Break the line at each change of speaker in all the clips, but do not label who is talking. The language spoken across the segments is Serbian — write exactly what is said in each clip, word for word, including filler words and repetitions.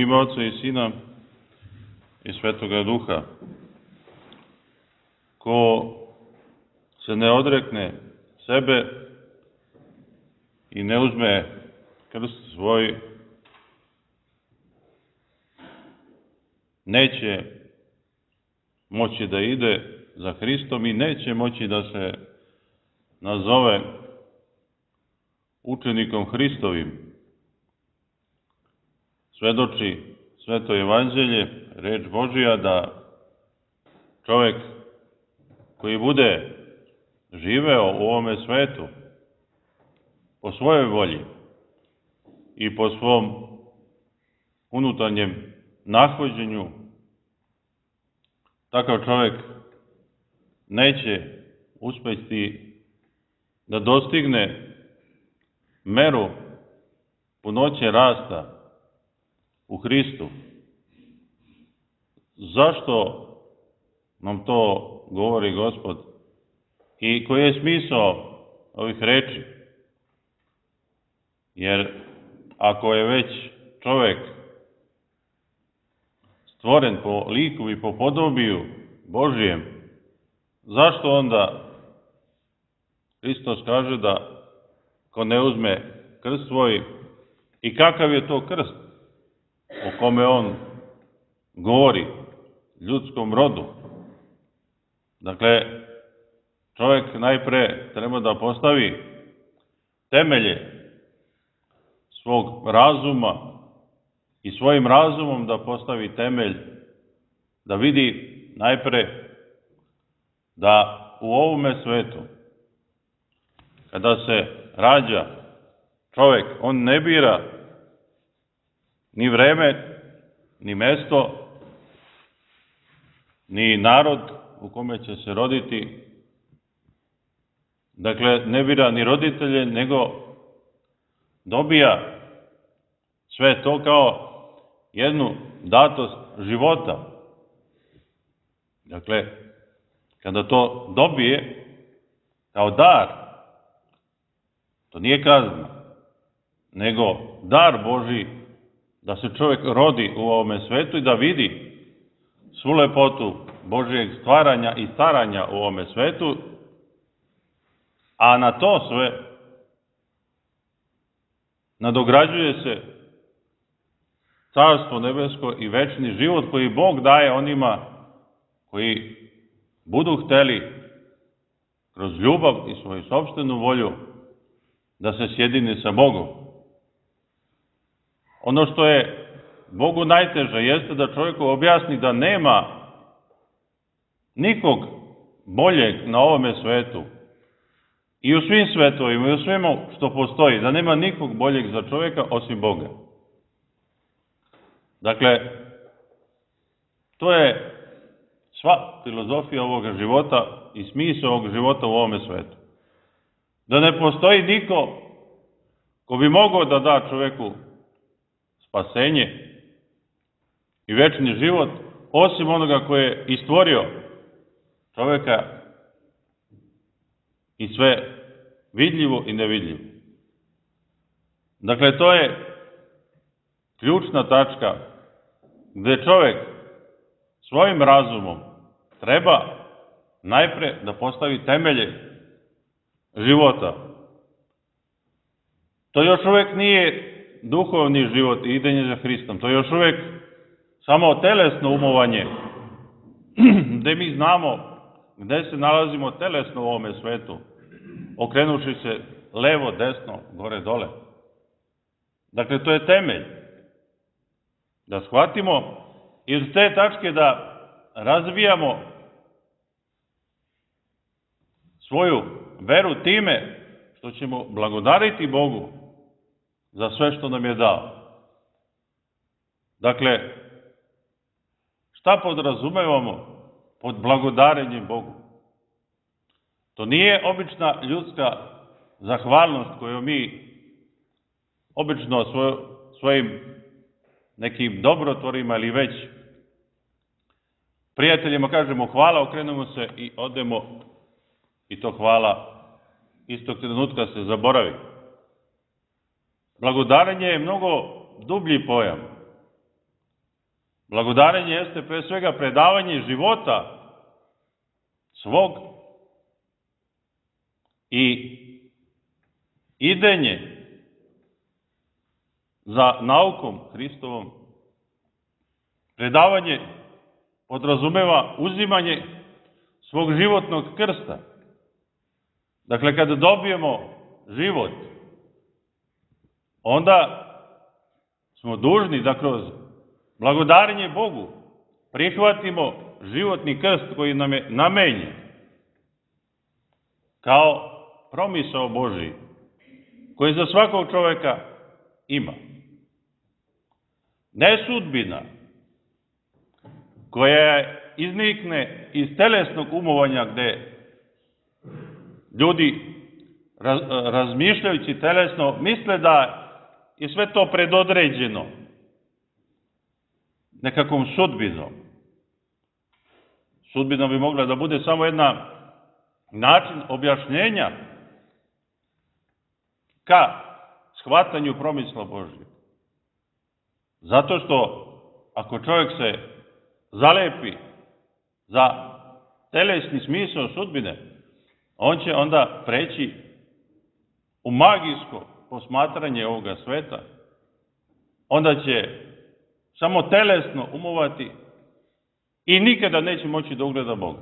U ime Oca i Sina i Svetoga Duha. Ko se ne odrekne sebe i ne uzme krst svoj, neće moći da ide za Hristom i neće moći da se nazove učenikom Hristovim. Svedoči Sveto Evanđelje, reč Božija, da čovek koji bude živeo u ovome svetu po svojoj volji i po svom unutarnjem nahođenju, takav čovek neće uspeti da dostigne meru punoće rasta u Hristu. Zašto nam to govori Gospod i koji je smisao ovih reči? Jer ako je već čovek stvoren po liku i po podobiju Božijem, zašto onda Hristos kaže da ko ne uzme krst svoj, i kakav je to krst o kome on govori ljudskom rodu? Dakle, čovjek najpre treba da postavi temelje svog razuma i svojim razumom da postavi temelj, da vidi najpre da u ovome svetu, kada se rađa čovjek, on ne bira ni vreme, ni mesto, ni narod u kome će se roditi. Dakle, ne bira ni roditelje, nego dobija sve to kao jednu datost života. Dakle, kada to dobije kao dar, to nije kazna, nego dar Božji, da se čovjek rodi u ovome svetu i da vidi svu lepotu Božijeg stvaranja i staranja u ovome svetu, a na to sve nadograđuje se Carstvo nebesko i večni život koji Bog daje onima koji budu hteli kroz ljubav i svoju sopstvenu volju da se sjedine sa Bogom. Ono što je Bogu najteže jeste da čovjeku objasni da nema nikog boljeg na ovome svetu i u svim svetovima i u svemu što postoji, da nema nikog boljeg za čovjeka osim Boga. Dakle, to je sva filozofija ovoga života i smisao ovog života u ovome svetu. Da ne postoji niko ko bi mogao da da čovjeku spasenje i večni život, osim onoga koje je i stvorio čovjeka i sve vidljivo i nevidljivo. Dakle, to je ključna tačka gde čovjek svojim razumom treba najpre da postavi temelje života. To još uvijek nije duhovni život i idenje za Hristom. To je još uvijek samo telesno umovanje, gde mi znamo gde se nalazimo telesno u ovome svetu, okrenuši se levo, desno, gore, dole. Dakle, to je temelj. Da shvatimo i od te tačke da razvijamo svoju veru time što ćemo blagodariti Bogu za sve što nam je dao. Dakle, šta podrazumevamo pod blagodarenjem Bogu? To nije obična ljudska zahvalnost koju mi obično svojim nekim dobrotvorima ili već prijateljima kažemo hvala, okrenemo se i odemo i to hvala istog trenutka se zaboravi. Blagodarenje je mnogo dublji pojam. Blagodarenje jeste pre svega predavanje života svog i idenje za naukom Hristovom. Predavanje podrazumeva uzimanje svog životnog krsta. Dakle, kada dobijemo život, onda smo dužni da kroz blagodarenje Bogu prihvatimo životni krst koji nam je namenjen kao promisao Božiji, koji za svakog čoveka ima. Ne sudbina koja iznikne iz telesnog umovanja gde ljudi razmišljajući telesno misle da je sve to predodređeno nekakvom sudbinom. Sudbina bi mogla da bude samo jedna način objašnjenja ka shvatanju promisla Božjeg. Zato što ako čovjek se zalepi za telesni smisao sudbine, on će onda preći u magijsko posmatranje ovoga sveta. Onda će samo telesno umovati i nikada neće moći da ugleda Boga.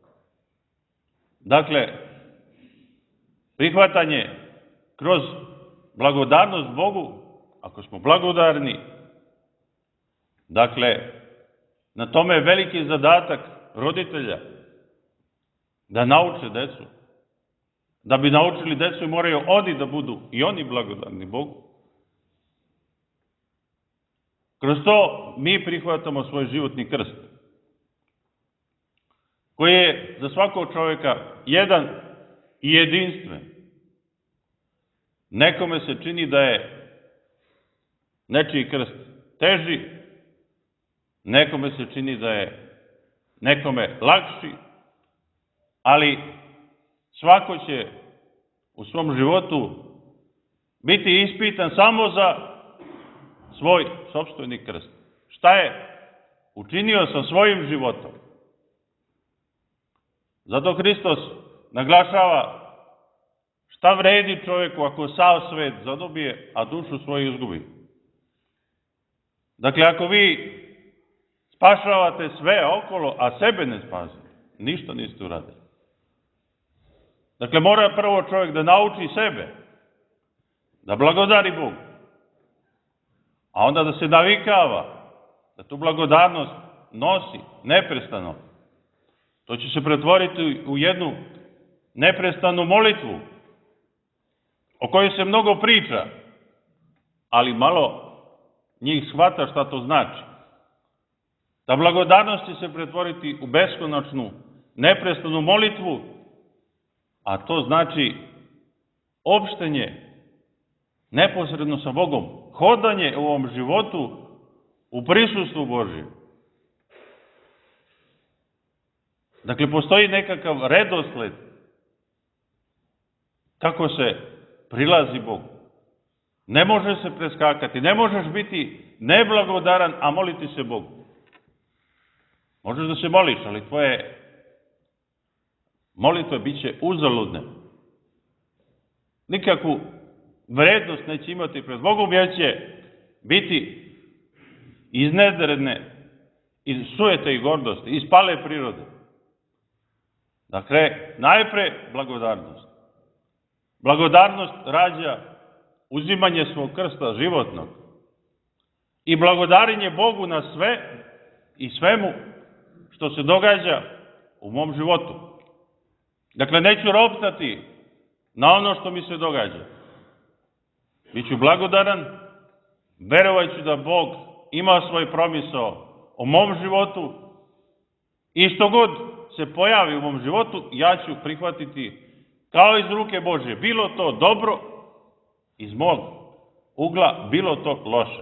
Dakle, prihvatanje kroz blagodarnost Bogu, ako smo blagodarni, dakle, na tome je veliki zadatak roditelja da nauče decu. Da bi naučili decu moraju oni da budu i oni blagodarni Bogu. Kroz to mi prihvatamo svoj životni krst, koji je za svakog čovjeka jedan i jedinstven. Nekome se čini da je nečiji krst teži, nekome se čini da je nekome lakši, ali svako će u svom životu biti ispitan samo za svoj sopstveni krst. Šta je učinio sa svojim životom? Zato Hristos naglašava šta vredi čovjeku ako sav svet zadobije, a dušu svoju izgubi. Dakle, ako vi spašavate sve okolo, a sebe ne spasite, ništa niste uradili. Dakle, mora prvo čovjek da nauči sebe, da blagodari Bogu, a onda da se navikava, da tu blagodarnost nosi neprestano. To će se pretvoriti u jednu neprestanu molitvu, o kojoj se mnogo priča, ali malo njih shvata šta to znači. Ta blagodarnost će se pretvoriti u beskonačnu, neprestanu molitvu, a to znači opštenje neposredno sa Bogom, hodanje u ovom životu u prisustvu Božjem. Dakle, postoji nekakav redosled kako se prilazi Bogu. Ne može se preskakati, ne možeš biti neblagodaran, a moliti se Bogu. Možeš da se moliš, ali tvoje molitve bit će uzaludne. Nikakvu vrednost neće imati pred Bogom, jer će biti iznedredne iz sujete i gordosti, iz pale prirode. Dakle, najpre blagodarnost. Blagodarnost rađa uzimanje svog krsta životnog i blagodarenje Bogu na sve i svemu što se događa u mom životu. Dakle, neću roptati na ono što mi se događa. Biću blagodaran, verovaću da Bog ima svoj promisao o mom životu i što god se pojavi u mom životu, ja ću prihvatiti kao iz ruke Božje. Bilo to dobro iz mog ugla, bilo to loše.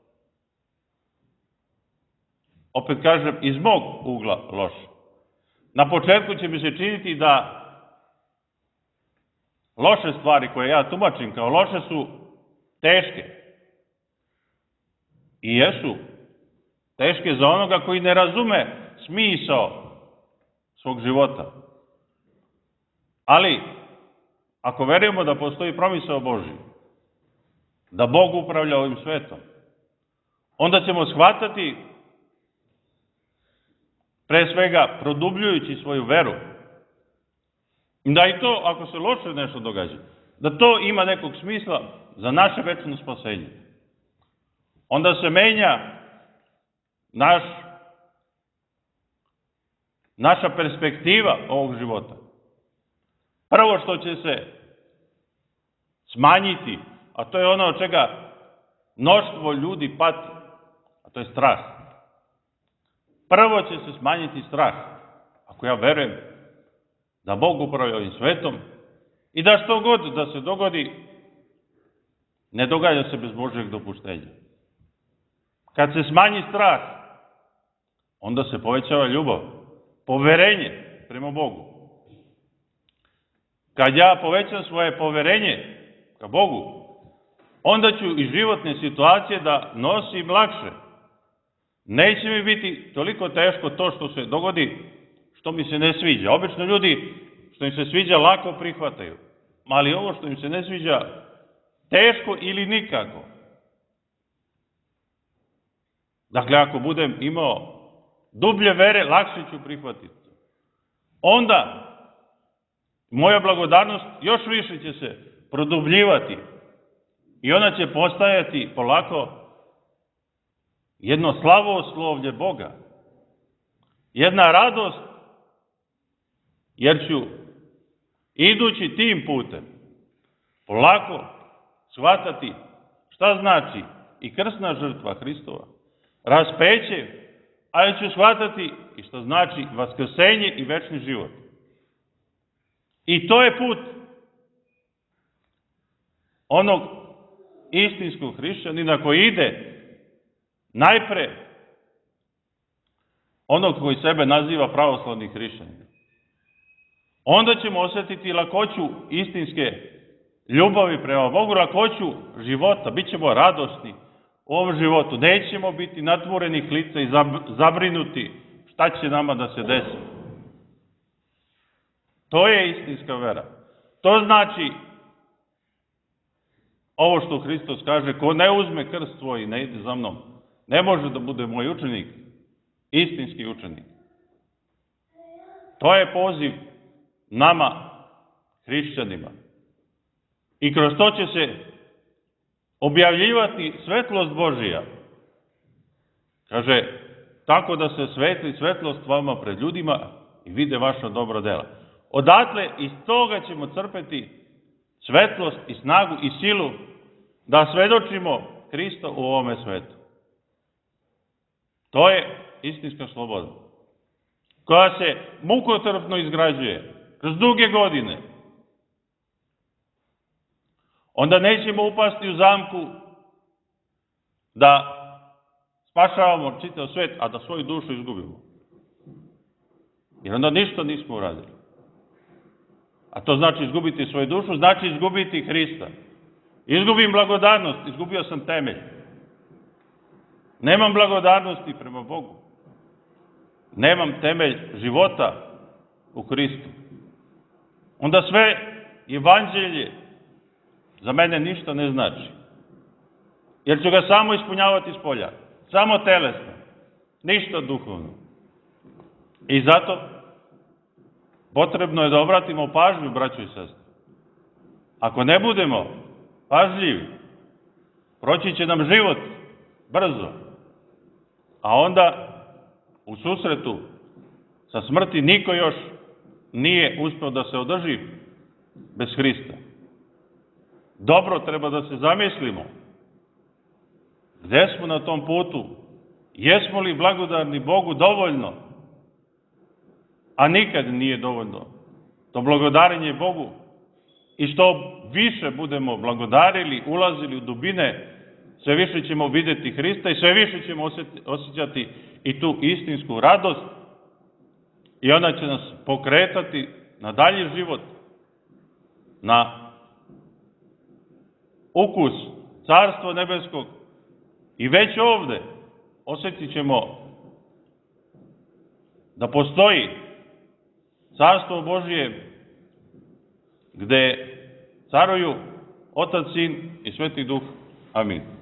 Opet kažem, iz mog ugla loše. Na početku će mi se činiti da loše stvari koje ja tumačim kao loše su teške. I jesu Teške za onoga koji ne razume smisao svog života. Ali, ako verujemo da postoji promisao Božji, da Bog upravlja ovim svetom, onda ćemo shvatati, pre svega produbljujući svoju veru, da i to, ako se loše nešto događa, da to ima nekog smisla za naše večno spasenje. Onda se menja naš, naša perspektiva ovog života. Prvo što će se smanjiti, a to je ono od čega mnoštvo ljudi pati, a to je strah. Prvo će se smanjiti strah, ako ja verujem da Bog upravlja ovim svetom i da što god da se dogodi, ne događa se bez Božjeg dopuštenja. Kad se smanji strah, onda se povećava ljubav, poverenje prema Bogu. Kad ja povećam svoje poverenje ka Bogu, onda ću i životne situacije da nosim lakše. Neće mi biti toliko teško to što se dogodi, što mi se ne sviđa. Obično ljudi što im se sviđa lako prihvataju, ali ovo što im se ne sviđa teško ili nikako. Dakle, ako budem imao dublje vere, lakše ću prihvatiti. Onda moja blagodarnost još više će se produbljivati i ona će postajati polako jedno slavoslovlje Boga. Jedna radost, jer ću, idući tim putem, polako shvatati šta znači i krsna žrtva Hristova, raspeće, ali ću shvatati i šta znači vaskrsenje i večni život. I to je put onog istinskog hrišćanina koji ide najpre onog koji sebe naziva pravoslavni hrišćanin. Onda ćemo osjetiti lakoću istinske ljubavi prema Bogu, lakoću života. Bićemo radosni u ovom životu. Nećemo biti natvorenih lica i zabrinuti šta će nama da se desi. To je istinska vera. To znači ovo što Hristos kaže, ko ne uzme krst svoj i ne ide za mnom, ne može da bude moj učenik, istinski učenik. To je poziv nama, hrišćanima. I kroz to će se objavljivati svetlost Božija. Kaže, tako da se svetli svetlost vama pred ljudima i vide vaša dobra dela. Odatle iz toga ćemo crpeti svetlost i snagu i silu da svedočimo Hrista u ovome svetu. To je istinska sloboda, koja se mukotrpno izgrađuje kroz duge godine. Onda nećemo upasti u zamku da spašavamo čitav svet, a da svoju dušu izgubimo. Jer onda ništa nismo uradili. A to znači izgubiti svoju dušu, znači izgubiti Hrista. Izgubim blagodarnost, izgubio sam temelj. Nemam blagodarnosti prema Bogu. Nemam temelj života u Hristu. Onda sve evanđelje za mene ništa ne znači. Jer ću ga samo ispunjavati s polja. Samo telesno. Ništa duhovno. I zato potrebno je da obratimo pažnju, braćo i sestre. Ako ne budemo pažljivi, proći će nam život brzo. A onda u susretu sa smrti niko još nije uspeo da se održi bez Hrista. Dobro treba da se zamislimo gde smo na tom putu, jesmo li blagodarni Bogu dovoljno, a nikad nije dovoljno to blagodarenje Bogu i što više budemo blagodarili, ulazili u dubine, sve više ćemo vidjeti Hrista i sve više ćemo osjećati i tu istinsku radost i ona će nas pokretati na dalji život, na ukus Carstva nebeskog i već ovde osjetit ćemo da postoji Carstvo Božije gde caruju Otac, Sin i Sveti Duh. Amin.